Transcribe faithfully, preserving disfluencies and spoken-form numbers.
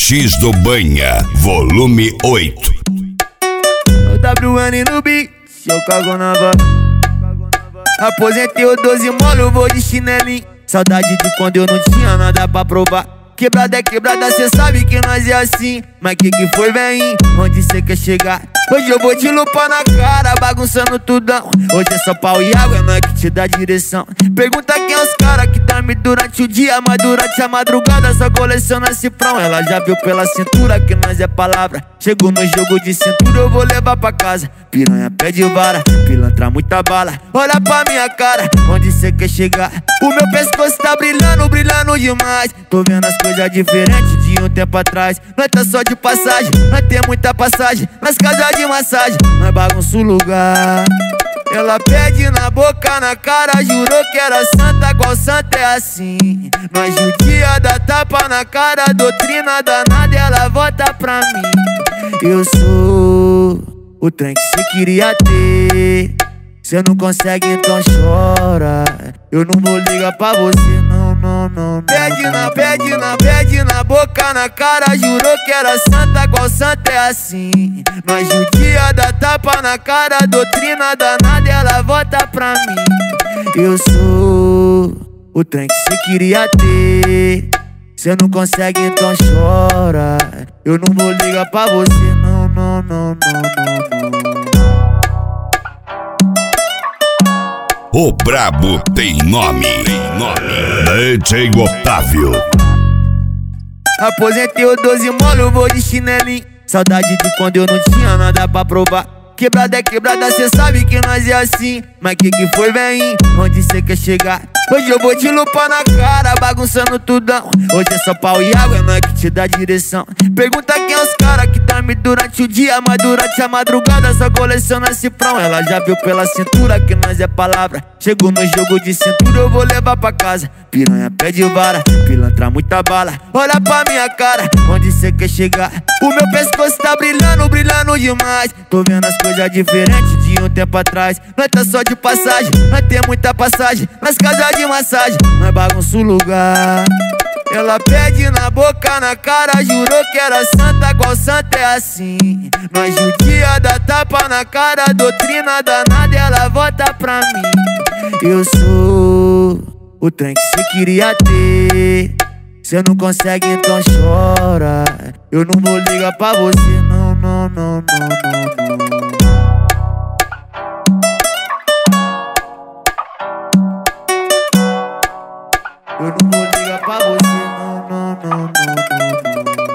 X do Banha, volume oito. O W N no beat, se eu cago na vaga. Aposentei o doze molo, vou de chinelinho. Saudade de quando eu não tinha nada pra provar. Quebrada é quebrada, cê sabe que nós é assim. Mas que que foi, vem? Onde cê quer chegar? Hoje eu vou te lupar na cara, bagunçando tudão. Hoje é só pau e água, é nós que te dá direção. Pergunta quem é os cara que dorme durante o dia, mas durante a madrugada só coleciona cifrão. Ela já viu pela cintura que nós é palavra. Chegou no jogo de cintura, eu vou levar pra casa. Piranha pede vara, pilantra muita bala. Olha pra minha cara, onde cê quer chegar? O meu pescoço tá brilhando, brilhando demais. Tô vendo as coisas diferentes de um tempo atrás. Nós tá só de passagem, nós tem muita passagem. Nas casas de massagem, nós bagunça o lugar. Ela pede na boca, na cara, jurou que era santa, qual santa é assim? Nós judia, dá tapa na cara, doutrina danada, ela volta pra mim. Eu sou o trem que cê queria ter. Cê não consegue, então chora. Eu não vou ligar pra você, não, não, não, não. Pede na, pede na, pede na boca, na cara, jurou que era santa, qual santa é assim? Nós judia, dá tapa na cara, doutrina danada, ela volta pra mim. Eu sou o trem que cê queria ter. Cê não consegue, então chora. Eu não vou ligar pra você, não, não, não, não, não, não. O brabo tem nome, tem nome. D J Otávio. Aposentei o doze molo, vou de chinelinho. Saudade de quando eu não tinha nada pra provar. Quebrada é quebrada, cê sabe que nós é assim. Mas que que foi, vem? Onde cê quer chegar? Hoje eu vou te lupar na cara, bagunçando tudão. Hoje é só pau e água, é nós que te dá direção. Pergunta quem é os cara que dorme durante o dia, mas durante a madrugada só coleciona cifrão. Ela já viu pela cintura que nós é palavra. Chegou no jogo de cintura, eu vou levar pra casa. Piranha pede vara, pilantra muita bala. Olha pra minha cara, onde cê quer chegar? O meu pescoço tá brilhando, brilhando demais. Tô vendo as coisas diferentes de um tempo atrás. Nós tá só de passagem, nós tem muita passagem. Nas casas de massagem, nós bagunça o lugar. Ela pede na boca, na cara, jurou que era santa, qual santa é assim? Nós judia, dá tapa na cara, doutrina danada, ela volta pra mim. Eu sou o trem que cê queria ter. Cê não consegue, então chora. Eu não vou ligar pra você, não, não, não, não, não, não. Eu não vou ligar pra você, não, não, não, não, não, não.